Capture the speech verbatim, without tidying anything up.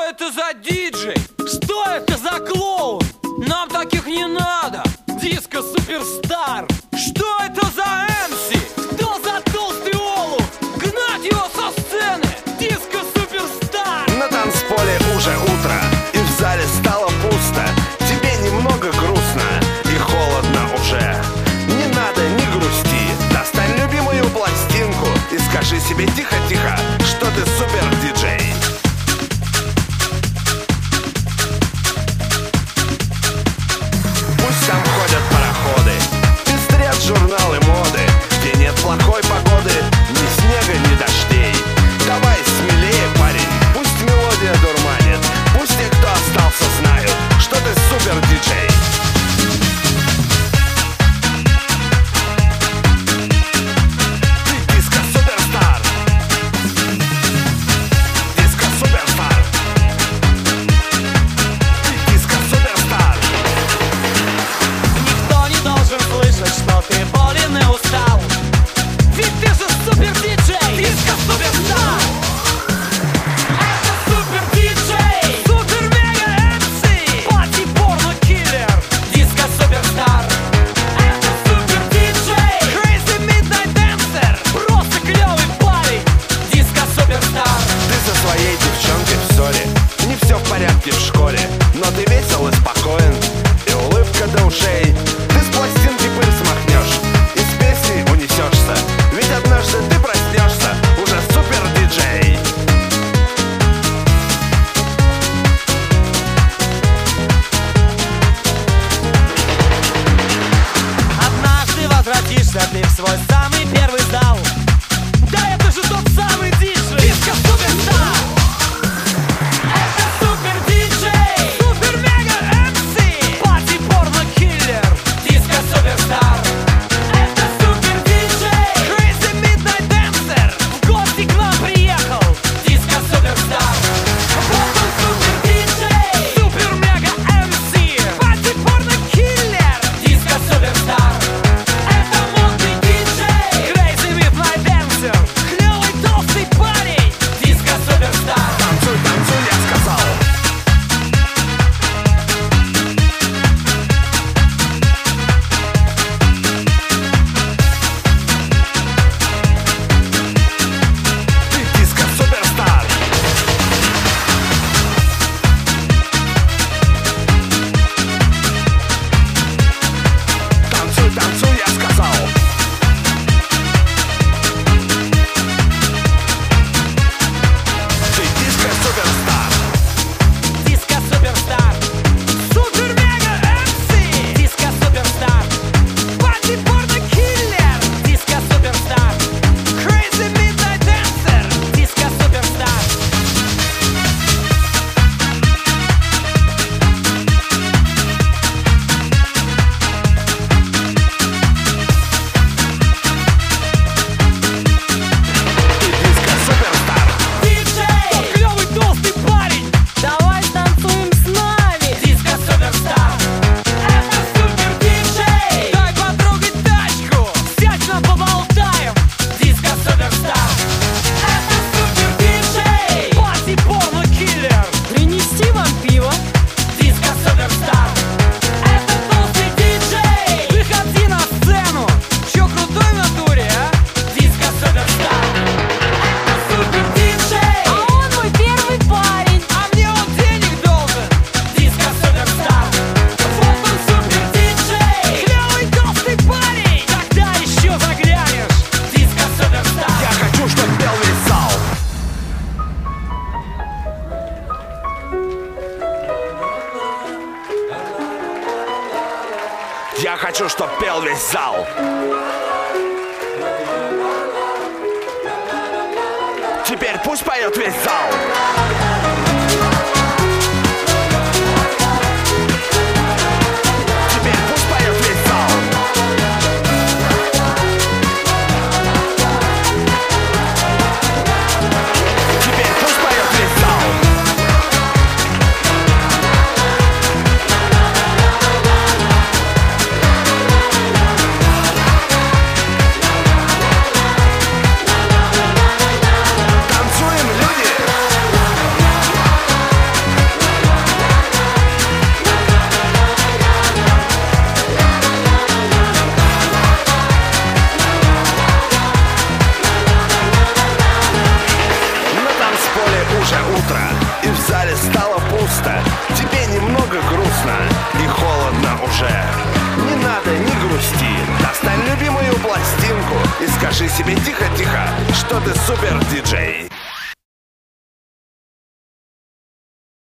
это за диджей? Что это за клоун? Нам таких не надо. Диско Суперстар. Что это за эмси? Кто за толстый олух? Гнать его со сцены. Диско Суперстар. На танцполе уже утро, и в зале стало пусто. Тебе немного грустно и холодно уже. Не надо, не грусти. Достань любимую пластинку и скажи себе тихо-тихо, что ты супер-диджей. Пусть там ходят пароходы, пестрят журналы моды, где нет плохой погоды, ни снега, ни дождей. Давай смелее, парень, пусть мелодия дурманит, пусть те, кто остался, знают, что ты супер-диджей. Что ты болен и устал. Ведь ты же супер-диджей. Диско Суперстар. Это супер-диджей. Супер-мега-эмси. Пати-порно-киллер. Диско Суперстар. Это супер-диджей. Crazy Midnight Dancer. Просто клевый парень. Диско Суперстар. Ты со своей девчонкой в ссоре, не все в порядке в школе, но ты весел и спокоен, и улыбка до ушей. Ты с пластинки пыль смахнешь, из песни унесешься, ведь однажды ты проснешься уже супер-диджей. Однажды возвратишься ты в свой самый первый зал. Да это же тот самый диджей. Диско Суперстар. Это супер-диджей. Супер-мега-эмси. Пати-порно-киллер. Диско Суперстар. Это супер-диджей. Crazy Midnight Dancer. В гости к нам приехал. Диско Суперстар. Вот он супер-диджей. Супер-мега-эмси. Пати-порно-киллер. Диско Суперстар. Это модный диджей. Crazy Midnight Dancer. Клевый толстый парень. Диско Суперстар. Танцуй, танцуй, я сказал. Ты Диско Суперстар. Танцуй, танцуй, я сказал. Ты Диско Суперстар. Диско Суперстар. Супер-мега-эмси. Диско Суперстар. Пати-порно-киллер. Диско Суперстар. Crazy Midnight Dancer. Диско Суперстар. Ты Диско Суперстар. Диджей! Тот клевый толстый парень! Давай танцуем с нами! Диско Суперстар! Это супер-диджей! Дай потрогать тачку! Сядь нам поболтаем! Диско Суперстар! Это супер-диджей! Пати-порно-киллер! Принести вам пиво? Диско Суперстар! Это толстый диджей! Выходи на сцену! Чё, крутой в натуре, а? Диско Суперстар! Супер-диджей! А он мой первый парень! А мне он денег должен! Диско Суперстар! Вот он супер-диджей! Клевый толстый парень! Когда еще заглянешь? Диско Суперстар! Я хочу, чтоб пел весь зал. Я хочу, чтоб пел весь зал. Теперь пусть поет весь зал. Теперь пусть поет весь зал. Теперь пусть поет весь зал. Танцуем, люди! музыку и скажи себе тихо-тихо, что ты супер диджей.